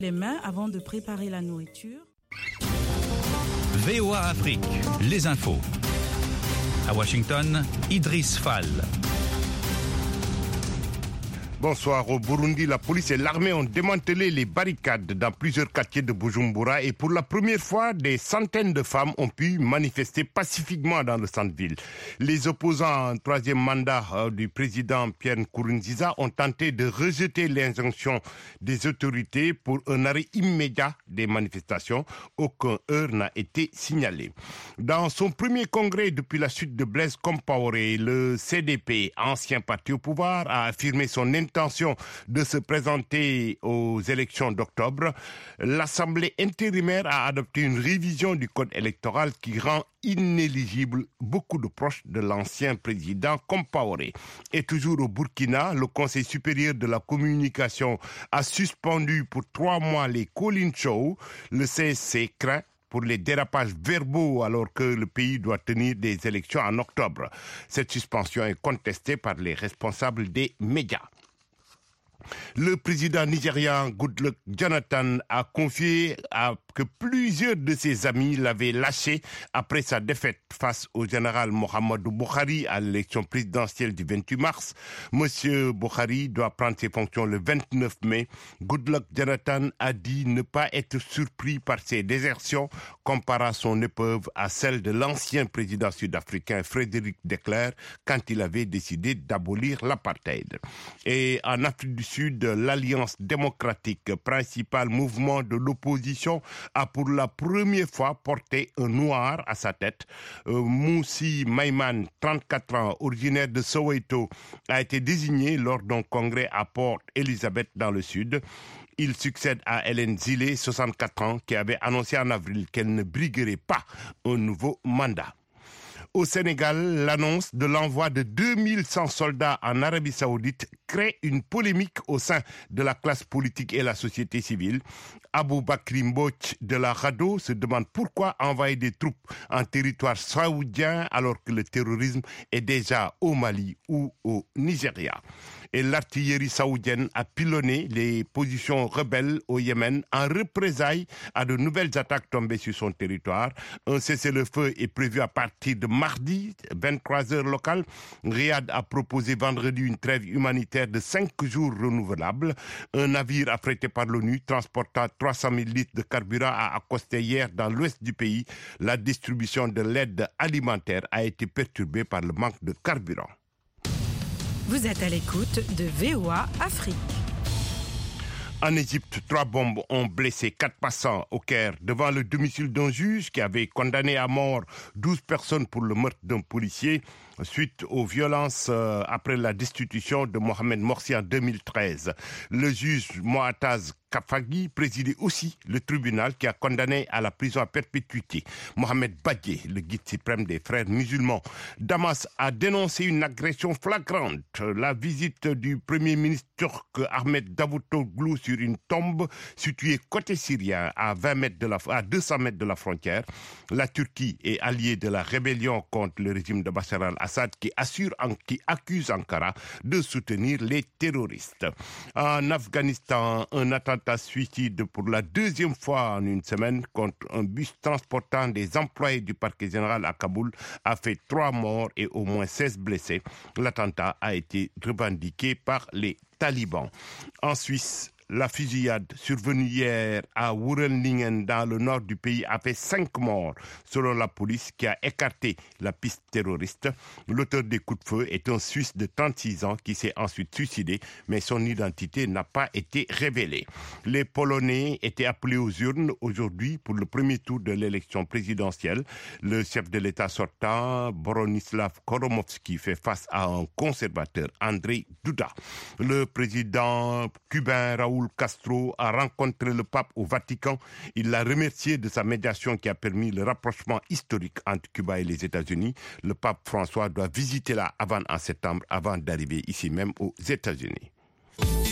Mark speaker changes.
Speaker 1: Les mains avant de préparer la nourriture.
Speaker 2: VOA Afrique, les infos. À Washington, Idriss Fall.
Speaker 3: Bonsoir. Au Burundi, la police et l'armée ont démantelé les barricades dans plusieurs quartiers de Bujumbura et pour la première fois, des centaines de femmes ont pu manifester pacifiquement dans le centre-ville. Les opposants à un troisième mandat du président Pierre Nkurunziza ont tenté de rejeter l'injonction des autorités pour un arrêt immédiat des manifestations. Aucun heurt n'a été signalé. Dans son premier congrès depuis la chute de Blaise Compaoré, le CDP, ancien parti au pouvoir, a affirmé son intention de se présenter aux élections d'octobre. L'Assemblée intérimaire a adopté une révision du code électoral qui rend inéligible beaucoup de proches de l'ancien président Compaoré. Et toujours au Burkina, le Conseil supérieur de la communication a suspendu pour 3 mois les call-in shows. Le CSC craint pour les dérapages verbaux alors que le pays doit tenir des élections en octobre. Cette suspension est contestée par les responsables des médias. Le président nigérian Goodluck Jonathan a confié que plusieurs de ses amis l'avaient lâché après sa défaite face au général Muhammadu Buhari à l'élection présidentielle du 28 mars. Monsieur Buhari doit prendre ses fonctions le 29 mai. Goodluck Jonathan a dit ne pas être surpris par ses désertions, comparant son épreuve à celle de l'ancien président sud-africain Frédéric de Klerk quand il avait décidé d'abolir l'apartheid. Et en Afrique du Sud, l'Alliance démocratique, principal mouvement de l'opposition, a pour la première fois porté un noir à sa tête. Moussi Maïman, 34 ans, originaire de Soweto, a été désigné lors d'un congrès à Port Elizabeth dans le Sud. Il succède à Hélène Zillé, 64 ans, qui avait annoncé en avril qu'elle ne briguerait pas un nouveau mandat. Au Sénégal, l'annonce de l'envoi de 2100 soldats en Arabie Saoudite crée une polémique au sein de la classe politique et la société civile. Aboubakry Mbodj de la RADDHO se demande pourquoi envoyer des troupes en territoire saoudien alors que le terrorisme est déjà au Mali ou au Nigeria. Et l'artillerie saoudienne a pilonné les positions rebelles au Yémen en représailles à de nouvelles attaques tombées sur son territoire. Un cessez-le-feu est prévu à partir de mardi, 23h local. Riyad a proposé vendredi une trêve humanitaire de 5 jours renouvelable. Un navire affrété par l'ONU transportant 300 000 litres de carburant a accosté hier dans l'ouest du pays. La distribution de l'aide alimentaire a été perturbée par le manque de carburant.
Speaker 1: Vous êtes à l'écoute de VOA Afrique.
Speaker 3: En Égypte, 3 bombes ont blessé 4 passants au Caire devant le domicile d'un juge qui avait condamné à mort 12 personnes pour le meurtre d'un policier suite aux violences après la destitution de Mohamed Morsi en 2013. Le juge Moataz Kafagi présidait aussi le tribunal qui a condamné à la prison à perpétuité Mohamed Badie, le guide suprême des frères musulmans. Damas a dénoncé une agression flagrante, la visite du premier ministre turc Ahmet Davutoglu sur une tombe située côté syrien à 200 mètres de la frontière. La Turquie est alliée de la rébellion contre le régime de Bachar al-Assad qui accuse Ankara de soutenir les terroristes. En Afghanistan, un attentat suicide pour la 2e fois en une semaine contre un bus transportant des employés du parquet général à Kaboul a fait 3 morts et au moins 16 blessés. L'attentat a été revendiqué par les talibans. En Suisse, la fusillade survenue hier à Wurlingen dans le nord du pays a fait 5 morts, selon la police qui a écarté la piste terroriste. L'auteur des coups de feu est un Suisse de 36 ans qui s'est ensuite suicidé, mais son identité n'a pas été révélée. Les Polonais étaient appelés aux urnes aujourd'hui pour le premier tour de l'élection présidentielle. Le chef de l'État sortant, Bronisław Komorowski, fait face à un conservateur, Andrzej Duda. Le président cubain Raúl Castro a rencontré le pape au Vatican. Il l'a remercié de sa médiation qui a permis le rapprochement historique entre Cuba et les États-Unis. Le pape François doit visiter la Havane en septembre avant d'arriver ici même aux États-Unis.